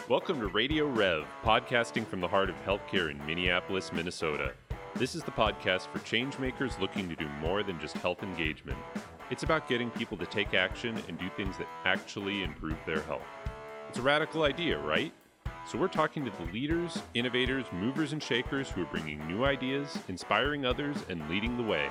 Welcome to Radio Rev, podcasting from the heart of healthcare in Minneapolis, Minnesota. This is the podcast for changemakers looking to do more than just health engagement. It's about getting people to take action and do things that actually improve their health. It's a radical idea, right? So we're talking to the leaders, innovators, movers and shakers who are bringing new ideas, inspiring others, and leading the way.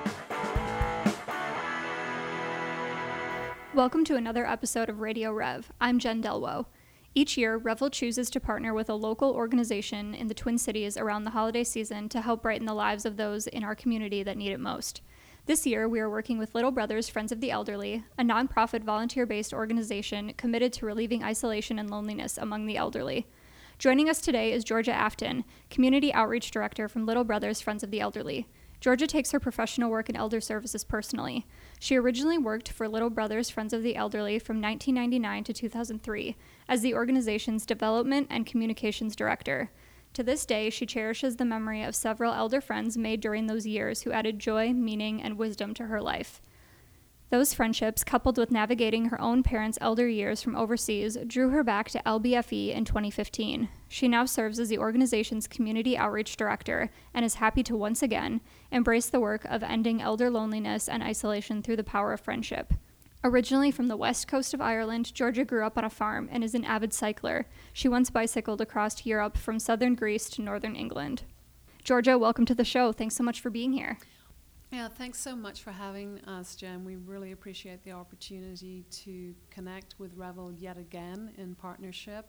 Welcome to another episode of Radio Rev. I'm Jen Delwo. Each year, Revel chooses to partner with a local organization in the Twin Cities around the holiday season to help brighten the lives of those in our community that need it most. This year, we are working with Little Brothers Friends of the Elderly, a nonprofit volunteer-based organization committed to relieving isolation and loneliness among the elderly. Joining us today is Georgia Afton, Community Outreach Director from Little Brothers Friends of the Elderly. Georgia takes her professional work in elder services personally. She originally worked for Little Brothers Friends of the Elderly from 1999 to 2003 as the organization's development and communications director. To this day, she cherishes the memory of several elder friends made during those years who added joy, meaning, and wisdom to her life. Those friendships, coupled with navigating her own parents' elder years from overseas, drew her back to LBFE in 2015. She now serves as the organization's community outreach director and is happy to once again embrace the work of ending elder loneliness and isolation through the power of friendship. Originally from the west coast of Ireland, Georgia grew up on a farm and is an avid cycler. She once bicycled across Europe from southern Greece to northern England. Georgia, welcome to the show. Thanks so much for being here. Yeah, thanks so much for having us, Jen. We really appreciate the opportunity to connect with Revel yet again in partnership.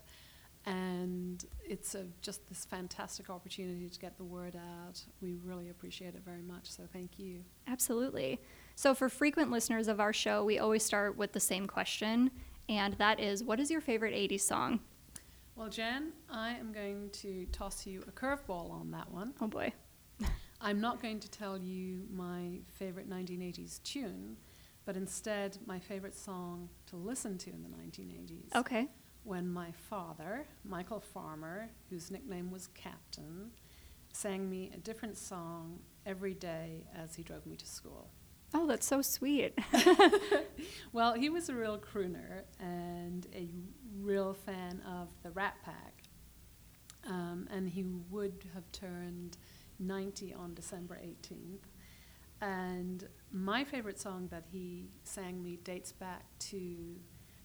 And it's just this fantastic opportunity to get the word out. We really appreciate it very much, so thank you. Absolutely. So for frequent listeners of our show, we always start with the same question, and that is, what is your favorite 80s song? Well, Jen, I am going to toss you a curveball on that one. Oh boy. I'm not going to tell you my favorite 1980s tune, but instead my favorite song to listen to in the 1980s. Okay. When my father, Michael Farmer, whose nickname was Captain, sang me a different song every day as he drove me to school. Oh, that's so sweet. Well, he was a real crooner and a real fan of the Rat Pack. And he would have turned 90 on December 18th. And my favorite song that he sang me dates back to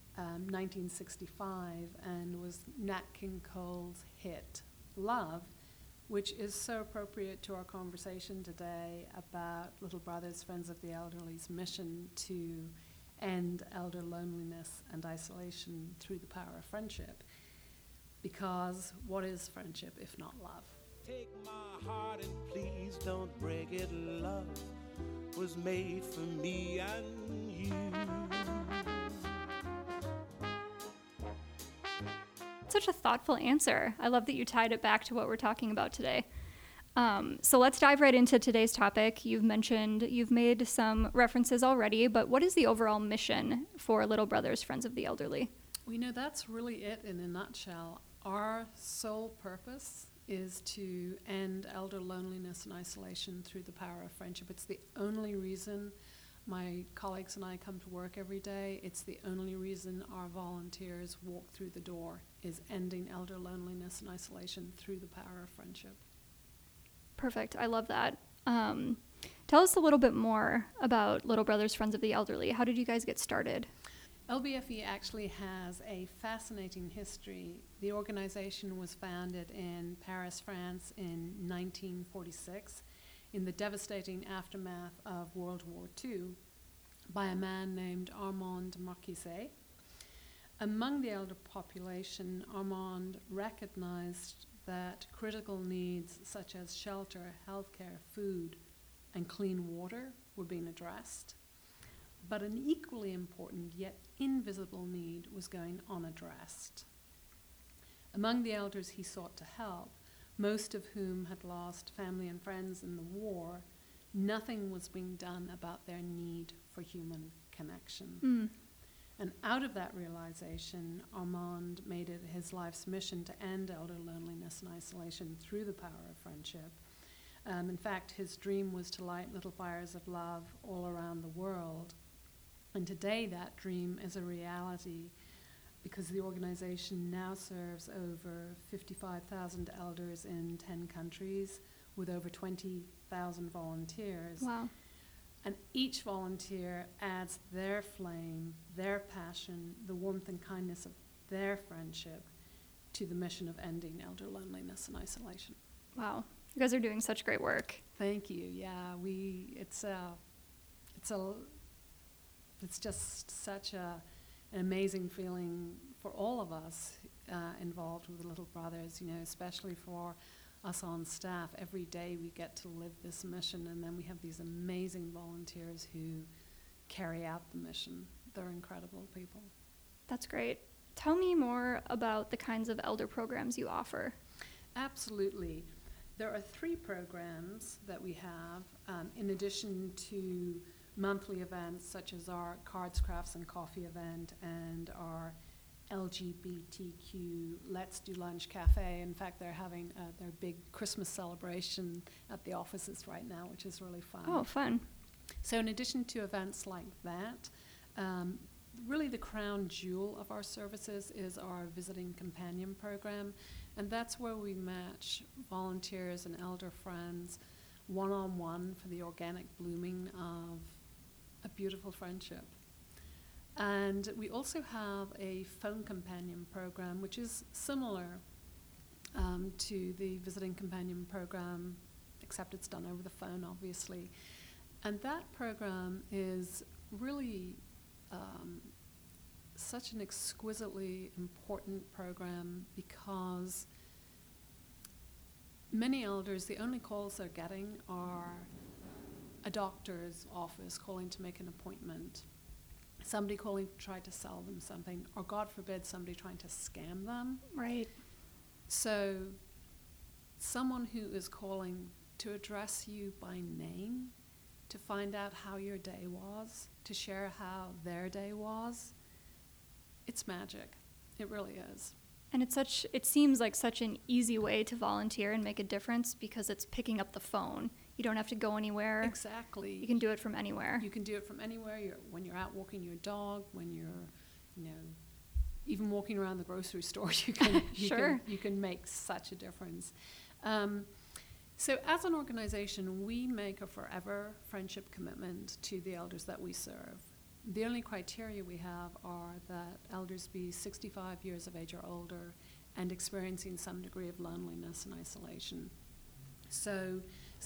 1965 and was Nat King Cole's hit, Love, which is so appropriate to our conversation today about Little Brothers Friends of the Elderly's mission to end elder loneliness and isolation through the power of friendship. Because what is friendship if not love? Take my heart and please don't break it. Love was made for me and you. Such a thoughtful answer. I love that you tied it back to what we're talking about today. So let's dive right into today's topic. You've made some references already, but what is the overall mission for Little Brothers Friends of the Elderly? We know that's really it in a nutshell. Our sole purpose is to end elder loneliness and isolation through the power of friendship. It's the only reason my colleagues and I come to work every day. It's the only reason our volunteers walk through the door, is ending elder loneliness and isolation through the power of friendship. Perfect. I love that. Tell us a little bit more about Little Brothers Friends of the Elderly. How did you guys get started? LBFE actually has a fascinating history. The organization was founded in Paris, France in 1946 in the devastating aftermath of World War II by a man named Armand Marquisset. Among the elder population, Armand recognized that critical needs such as shelter, healthcare, food, and clean water were being addressed. But an equally important yet invisible need was going unaddressed. Among the elders he sought to help, most of whom had lost family and friends in the war, nothing was being done about their need for human connection. And out of that realization, Armand made it his life's mission to end elder loneliness and isolation through the power of friendship. In fact, his dream was to light little fires of love all around the world. And today that dream is a reality because the organization now serves over 55,000 elders in 10 countries with over 20,000 volunteers. Wow. And each volunteer adds their flame, their passion, the warmth and kindness of their friendship to the mission of ending elder loneliness and isolation. Wow. You guys are doing such great work. Thank you. Yeah, it's just such an amazing feeling for all of us involved with the Little Brothers, especially for us on staff. Every day we get to live this mission, and then we have these amazing volunteers who carry out the mission. They're incredible people. That's great. Tell me more about the kinds of elder programs you offer. Absolutely. There are 3 programs that we have, in addition to monthly events such as our Cards, Crafts, and Coffee event and our LGBTQ Let's Do Lunch Cafe. In fact, they're having their big Christmas celebration at the offices right now, which is really fun. Oh, fun. So in addition to events like that, really the crown jewel of our services is our Visiting Companion program, and that's where we match volunteers and elder friends one-on-one for the organic blooming of a beautiful friendship. And we also have a phone companion program, which is similar to the Visiting Companion program, except it's done over the phone, obviously. And that program is really such an exquisitely important program because many elders, the only calls they're getting are a doctor's office calling to make an appointment, somebody calling to try to sell them something, or God forbid, somebody trying to scam them. Right. So someone who is calling to address you by name, to find out how your day was, to share how their day was, it's magic. It really is. And it seems like such an easy way to volunteer and make a difference because it's picking up the phone. You don't have to go anywhere. Exactly. You can do it from anywhere. You can do it from anywhere. When you're out walking your dog, when you're, even walking around the grocery store, you can make such a difference. So as an organization, we make a forever friendship commitment to the elders that we serve. The only criteria we have are that elders be 65 years of age or older and experiencing some degree of loneliness and isolation. So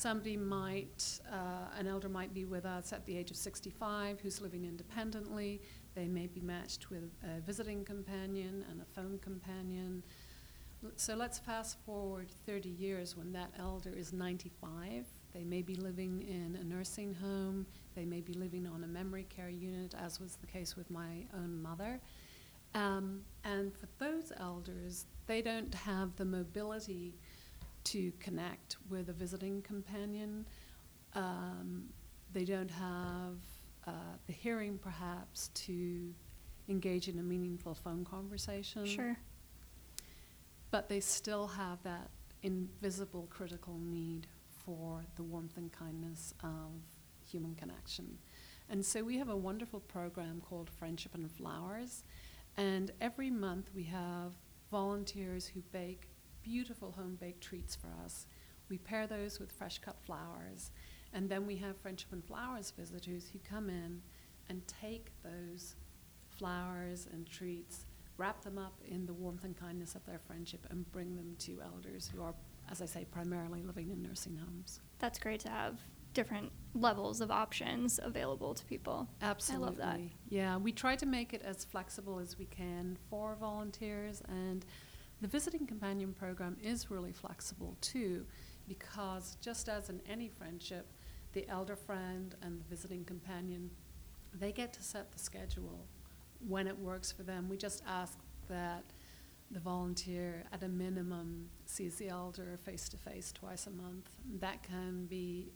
an elder might be with us at the age of 65 who's living independently. They may be matched with a visiting companion and a phone companion. So let's fast forward 30 years when that elder is 95. They may be living in a nursing home. They may be living on a memory care unit, as was the case with my own mother. And for those elders, they don't have the mobility to connect with a visiting companion. They don't have the hearing, perhaps, to engage in a meaningful phone conversation. Sure. But they still have that invisible critical need for the warmth and kindness of human connection. And so we have a wonderful program called Friendship and Flowers. And every month we have volunteers who bake beautiful home-baked treats for us. We pair those with fresh cut flowers. And then we have Friendship and Flowers visitors who come in and take those flowers and treats, wrap them up in the warmth and kindness of their friendship, and bring them to elders who are, as I say, primarily living in nursing homes. That's great to have different levels of options available to people. Absolutely. I love that. Yeah, we try to make it as flexible as we can for volunteers, and the Visiting Companion program is really flexible too, because just as in any friendship, the elder friend and the visiting companion, they get to set the schedule when it works for them. We just ask that the volunteer, at a minimum, sees the elder face-to-face twice a month. That can be,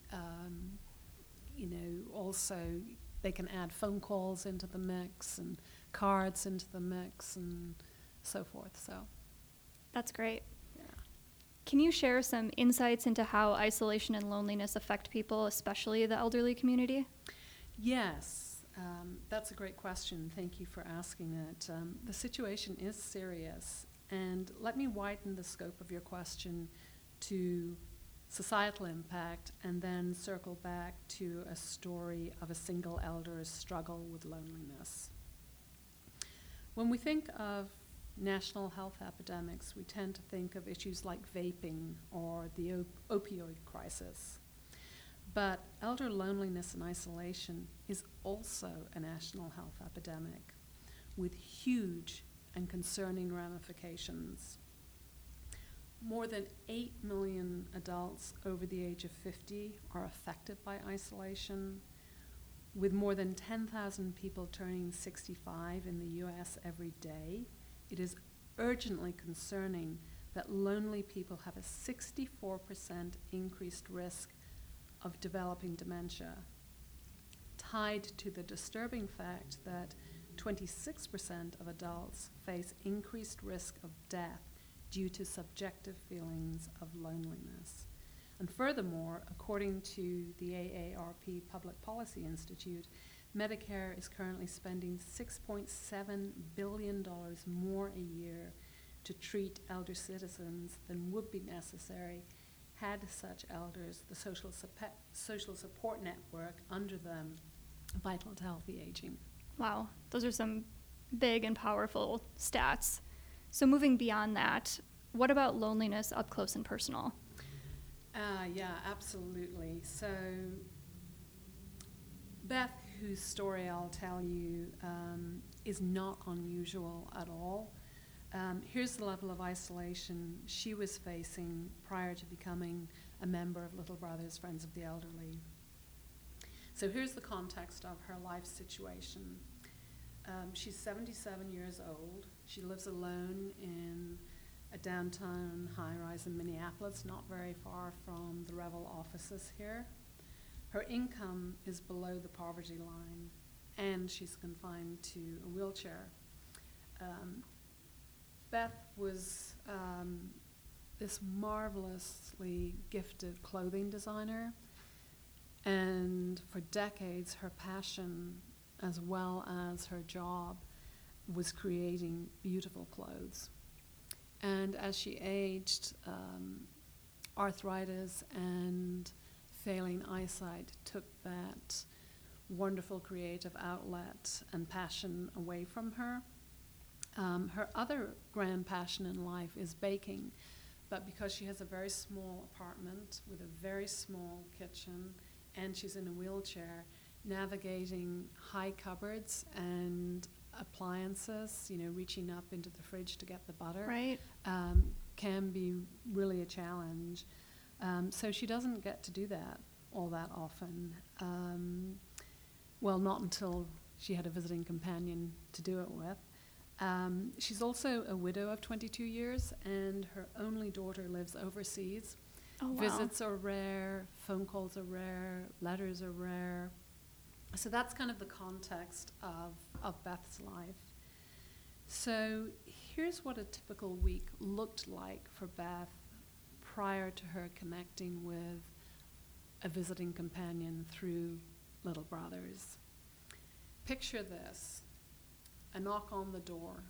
also they can add phone calls into the mix and cards into the mix and so forth. So that's great. Yeah. Can you share some insights into how isolation and loneliness affect people, especially the elderly community? Yes. That's a great question. Thank you for asking it. The situation is serious, and let me widen the scope of your question to societal impact and then circle back to a story of a single elder's struggle with loneliness. When we think of national health epidemics, we tend to think of issues like vaping or the opioid crisis. But elder loneliness and isolation is also a national health epidemic with huge and concerning ramifications. More than 8 million adults over the age of 50 are affected by isolation, with more than 10,000 people turning 65 in the US every day. It is urgently concerning that lonely people have a 64% increased risk of developing dementia, tied to the disturbing fact that 26% of adults face increased risk of death due to subjective feelings of loneliness. And furthermore, according to the AARP Public Policy Institute, Medicare is currently spending $6.7 billion more a year to treat elder citizens than would be necessary had such elders the social support network under them vital to healthy aging. Wow, those are some big and powerful stats. So moving beyond that, what about loneliness up close and personal? Yeah, absolutely. So Beth, whose story I'll tell you, is not unusual at all. Here's the level of isolation she was facing prior to becoming a member of Little Brothers Friends of the Elderly. So here's the context of her life situation. She's 77 years old. She lives alone in a downtown high-rise in Minneapolis, not very far from the Revel offices here. Her income is below the poverty line, and she's confined to a wheelchair. Beth was this marvelously gifted clothing designer, and for decades her passion as well as her job was creating beautiful clothes. And as she aged, arthritis and failing eyesight took that wonderful creative outlet and passion away from her. Her other grand passion in life is baking, but because she has a very small apartment with a very small kitchen and she's in a wheelchair, navigating high cupboards and appliances, reaching up into the fridge to get the butter, right, can be really a challenge. So she doesn't get to do that all that often. Well, not until she had a visiting companion to do it with. She's also a widow of 22 years, and her only daughter lives overseas. Oh, wow. Visits are rare, phone calls are rare, letters are rare. So that's kind of the context of Beth's life. So here's what a typical week looked like for Beth prior to her connecting with a visiting companion through Little Brothers. Picture this. A knock on the door.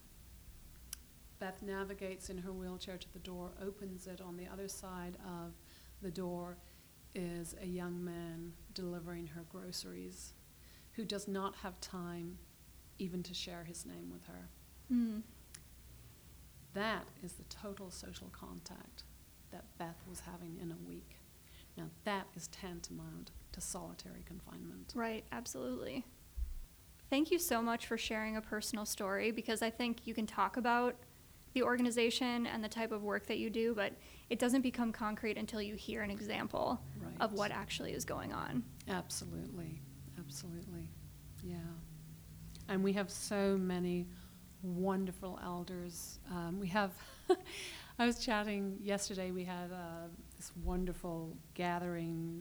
Beth navigates in her wheelchair to the door, opens it. On the other side of the door is a young man delivering her groceries who does not have time even to share his name with her. Mm. That is the total social contact that Beth was having in a week. Now that is tantamount to solitary confinement. Right, absolutely. Thank you so much for sharing a personal story, because I think you can talk about the organization and the type of work that you do, but it doesn't become concrete until you hear an example Right. of what actually is going on. Absolutely. Absolutely. Yeah. And we have so many wonderful elders. We have, I was chatting yesterday, we had this wonderful gathering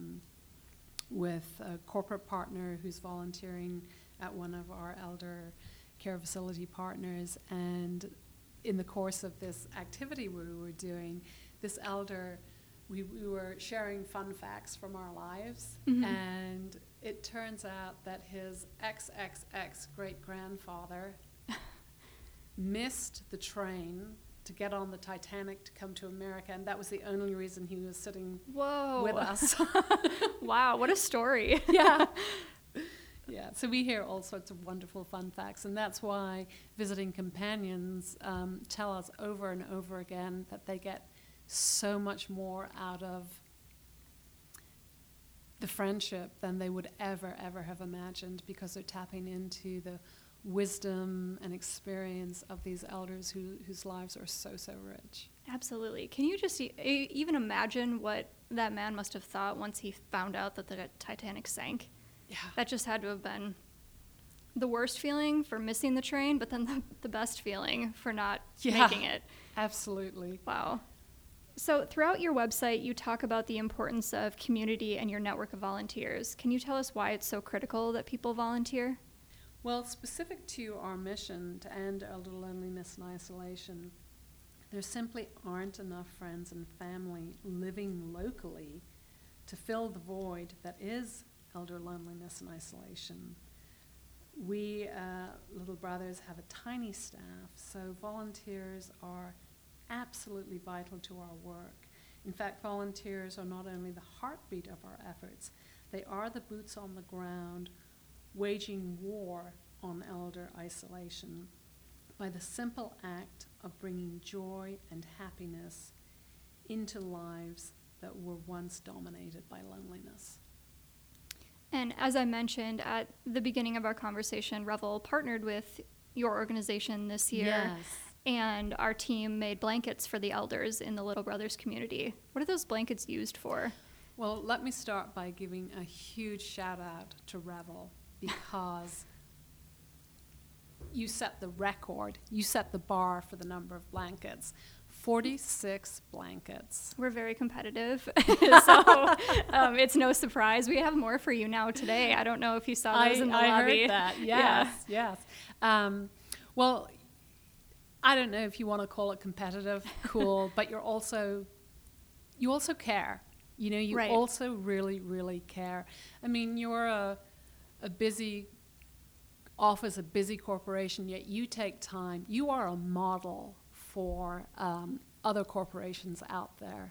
with a corporate partner who's volunteering at one of our elder care facility partners, and in the course of this activity we were doing, this elder, we were sharing fun facts from our lives, Mm-hmm. and it turns out that his ex great-grandfather missed the train to get on the Titanic to come to America, and that was the only reason he was sitting with us. Wow, what a story. Yeah. Yeah, so we hear all sorts of wonderful fun facts, and that's why visiting companions tell us over and over again that they get so much more out of the friendship than they would ever have imagined, because they're tapping into the wisdom and experience of these elders whose lives are so rich. Absolutely. Can you just even imagine what that man must have thought once he found out that the Titanic sank? Yeah. That just had to have been the worst feeling for missing the train, but then the best feeling for not making it. Absolutely. Wow. So throughout your website, you talk about the importance of community and your network of volunteers. Can you tell us why it's so critical that people volunteer? Well, specific to our mission to end elder loneliness and isolation, there simply aren't enough friends and family living locally to fill the void that is elder loneliness and isolation. We, Little Brothers, have a tiny staff, so volunteers are absolutely vital to our work. In fact, volunteers are not only the heartbeat of our efforts, they are the boots on the ground waging war on elder isolation by the simple act of bringing joy and happiness into lives that were once dominated by loneliness. And as I mentioned at the beginning of our conversation, Revel partnered with your organization this year. Yes. And our team made blankets for the elders in the Little Brothers community. What are those blankets used for? Well, let me start by giving a huge shout out to Revel, because you set the record, you set the bar for the number of blankets. 46 blankets. We're very competitive, so it's no surprise. We have more for you now today. I don't know if you saw those in the lobby. I heard that, yes. Well, I don't know if you want to call it competitive, cool, but you also care. You know, you right. also really care. I mean, you're a busy office, a busy corporation, yet you take time. You are a model for other corporations out there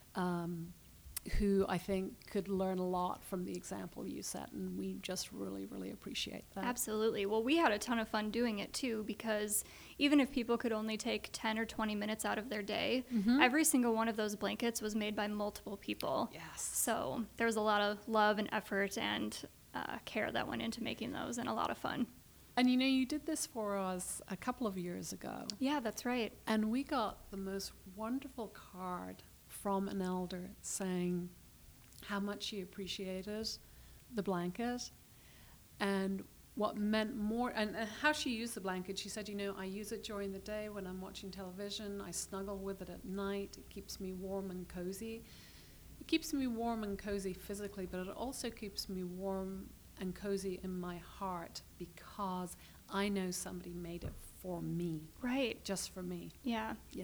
who I think could learn a lot from the example you set, and we just really appreciate that. Absolutely. Well, we had a ton of fun doing it too, because even if people could only take 10 or 20 minutes out of their day, every single one of those blankets was made by multiple people. Yes. So there was a lot of love and effort and care that went into making those, and a lot of fun. And you know, you did this for us a couple of years ago. Yeah, that's right. And we got the most wonderful card from an elder saying how much she appreciated the blanket and what meant more, and how she used the blanket. She said, you know, I use it during the day when I'm watching television. I snuggle with it at night. It keeps me warm and cozy. It keeps me warm and cozy physically, but it also keeps me warm and cozy in my heart, because I know somebody made it for me. Right. Just for me. Yeah. Yeah.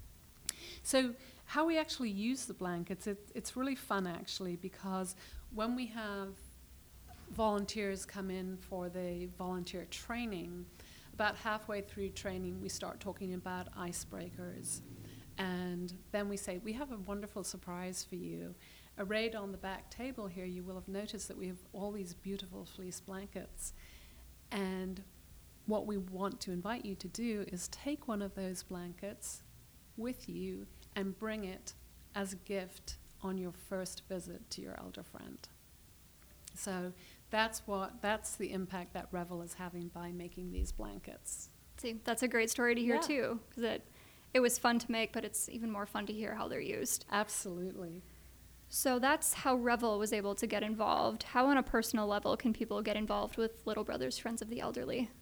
So how we actually use the blankets, it's really fun actually, because when we have volunteers come in for the volunteer training, about halfway through training we start talking about icebreakers, and then we say, we have a wonderful surprise for you. Arrayed on the back table here, you will have noticed that we have all these beautiful fleece blankets, and what we want to invite you to do is take one of those blankets with you and bring it as a gift on your first visit to your elder friend. So that's the impact that Revel is having by making these blankets. See, that's a great story to hear Yeah. too, because it was fun to make, but it's even more fun to hear how they're used. Absolutely. So that's how Revel was able to get involved. How on a personal level can people get involved with Little Brothers Friends of the Elderly?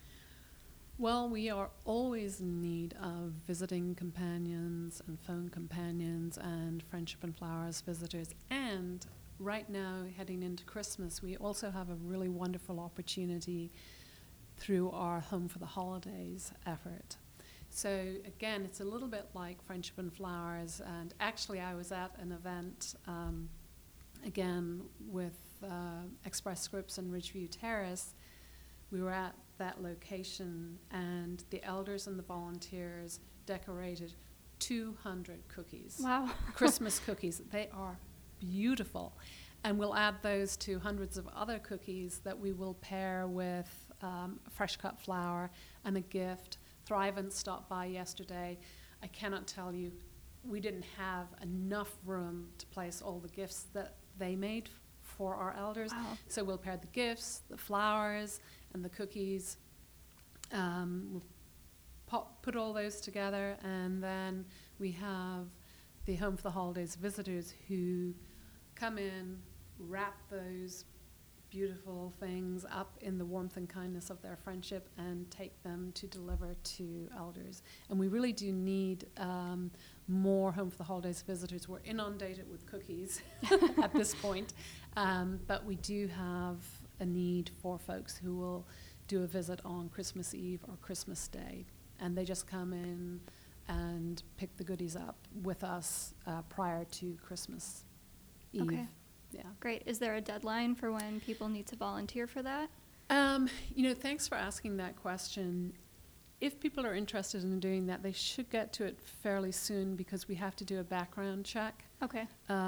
Well, we are always in need of visiting companions and phone companions and Friendship and Flowers visitors. And right now, heading into Christmas, we also have a really wonderful opportunity through our Home for the Holidays effort. So again, it's a little bit like Friendship and Flowers, and actually I was at an event again with Express Scripts and Ridgeview Terrace, we were at that location, and the elders and the volunteers decorated 200 cookies. Wow. Christmas cookies. They are beautiful. And we'll add those to hundreds of other cookies that we will pair with fresh cut flour and a gift. Thrivent stopped by yesterday. I cannot tell you, we didn't have enough room to place all the gifts that they made for our elders. Wow. So we'll pair the gifts, the flowers, and the cookies. We'll put all those together, and then we have the Home for the Holidays visitors who come in, wrap those beautiful things up in the warmth and kindness of their friendship, and take them to deliver to elders. And we really do need more Home for the Holidays visitors. We're inundated with cookies at this point, but we do have a need for folks who will do a visit on Christmas Eve or Christmas Day, and they just come in and pick the goodies up with us prior to Christmas Eve. Okay. Yeah. Great. Is there a deadline for when people need to volunteer for that? Thanks for asking that question. If people are interested in doing that, they should get to it fairly soon, because we have to do a background check. Okay.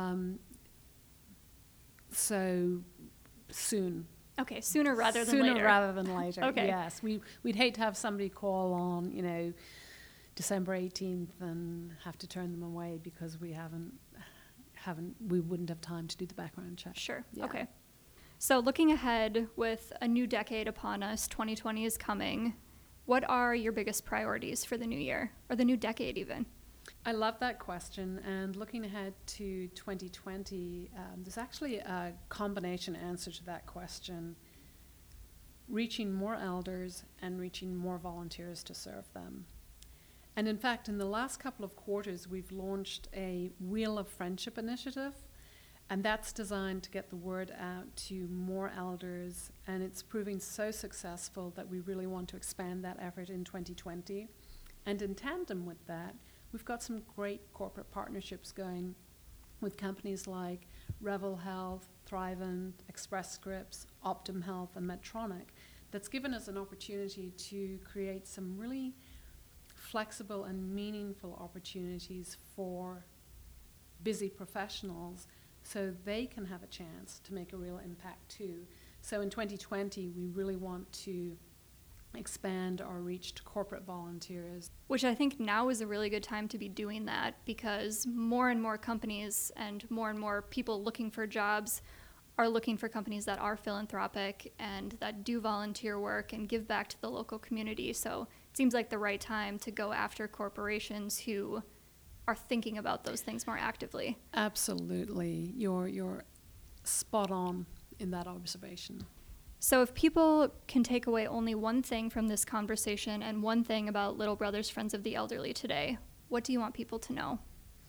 So soon. Okay, sooner rather than Sooner later. rather than later. Okay. Yes. We'd hate to have somebody call on, December 18th and have to turn them away because we wouldn't have time to do the background check. Sure. Yeah. Okay. So looking ahead, with a new decade upon us, 2020 is coming. What are your biggest priorities for the new year, or the new decade even? I love that question. And looking ahead to 2020, there's actually a combination answer to that question: reaching more elders and reaching more volunteers to serve them. And in fact, in the last couple of quarters, we've launched a Wheel of Friendship initiative, and that's designed to get the word out to more elders, and it's proving so successful that we really want to expand that effort in 2020. And in tandem with that, we've got some great corporate partnerships going with companies like Revel Health, Thrivent, Express Scripts, Optum Health, and Medtronic. That's given us an opportunity to create some really flexible and meaningful opportunities for busy professionals, so they can have a chance to make a real impact too. So in 2020, we really want to expand our reach to corporate volunteers. Which I think now is a really good time to be doing that, because more and more companies and more people looking for jobs are looking for companies that are philanthropic and that do volunteer work and give back to the local community. So it seems like the right time to go after corporations who are thinking about those things more actively. Absolutely. You're spot on in that observation. So if people can take away only one thing from this conversation and one thing about Little Brothers Friends of the Elderly today, what do you want people to know?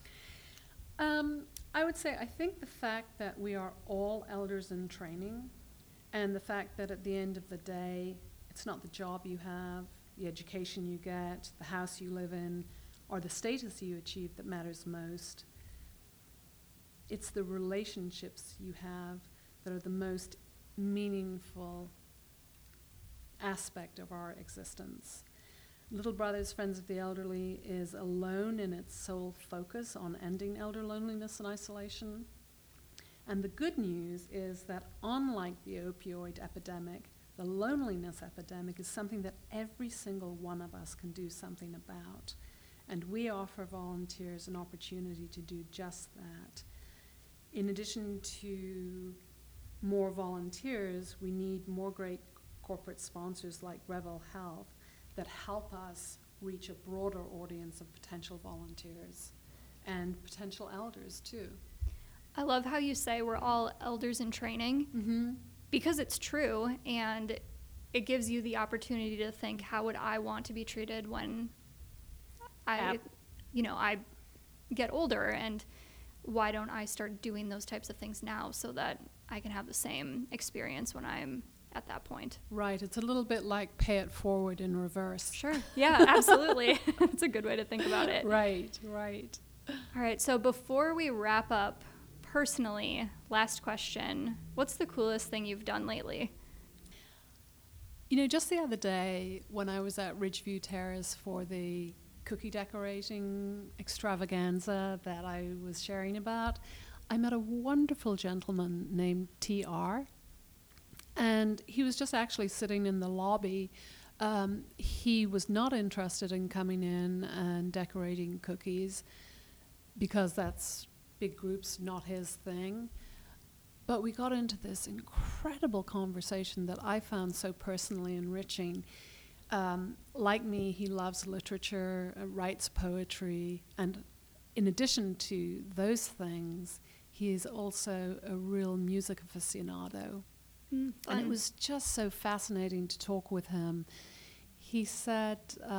I would say, I think the fact that we are all elders in training, and the fact that at the end of the day, it's not the job you have, the education you get, the house you live in, or the status you achieve that matters most. It's the relationships you have that are the most meaningful aspect of our existence. Little Brothers Friends of the Elderly is alone in its sole focus on ending elder loneliness and isolation. And the good news is that unlike the opioid epidemic, the loneliness epidemic is something that every single one of us can do something about. And we offer volunteers an opportunity to do just that. In addition to more volunteers, we need more great corporate sponsors like Revel Health that help us reach a broader audience of potential volunteers and potential elders too. I love how you say we're all elders in training, because it's true, and it gives you the opportunity to think, how would I want to be treated when I get older, and why don't I start doing those types of things now so that I can have the same experience when I'm at that point. Right. It's a little bit like pay it forward in reverse. Sure. Yeah, absolutely. That's a good way to think about it. Right. All right. So before we wrap up personally, last question, what's the coolest thing you've done lately? You know, just the other day when I was at Ridgeview Terrace for the cookie decorating extravaganza that I was sharing about, I met a wonderful gentleman named TR, and he was just actually sitting in the lobby. He was not interested in coming in and decorating cookies because that's big groups, not his thing. But we got into this incredible conversation that I found so personally enriching. Like me, he loves literature, writes poetry, and in addition to those things, he is also a real music aficionado. And it was just so fascinating to talk with him. He said,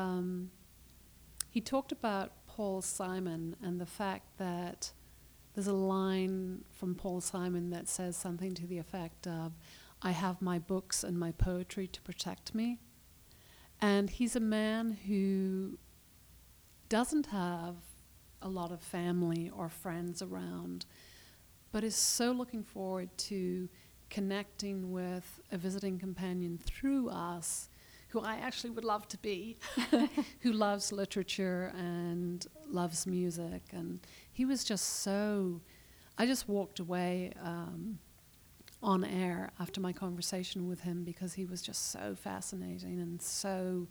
he talked about Paul Simon and the fact that there's a line from Paul Simon that says something to the effect of, I have my books and my poetry to protect me. And he's a man who doesn't have a lot of family or friends around, but is so looking forward to connecting with a visiting companion through us, who I actually would love to be, who loves literature and loves music. And he was just so, I just walked away on air after my conversation with him because he was just so fascinating and so,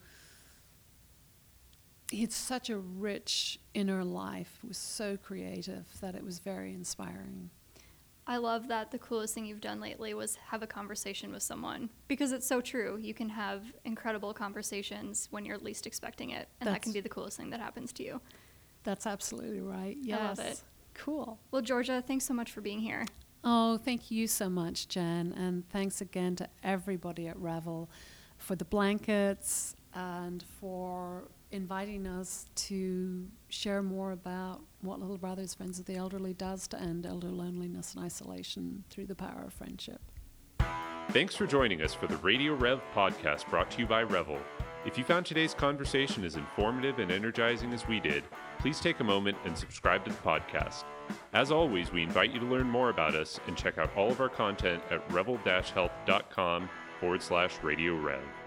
he had such a rich inner life, was so creative that it was very inspiring. I love that the coolest thing you've done lately was have a conversation with someone, because it's so true. You can have incredible conversations when you're least expecting it, and that can be the coolest thing that happens to you. That's absolutely right. Yes. I love it. Cool. Well, Georgia, thanks so much for being here. Oh, thank you so much, Jen, and thanks again to everybody at Revel for the blankets and for inviting us to share more about what Little Brothers Friends of the Elderly does to end elder loneliness and isolation through the power of friendship. Thanks for joining us for the Radio Rev podcast brought to you by Revel. If you found today's conversation as informative and energizing as we did, please take a moment and subscribe to the podcast. As always, we invite you to learn more about us and check out all of our content at revel-health.com/Radio Rev.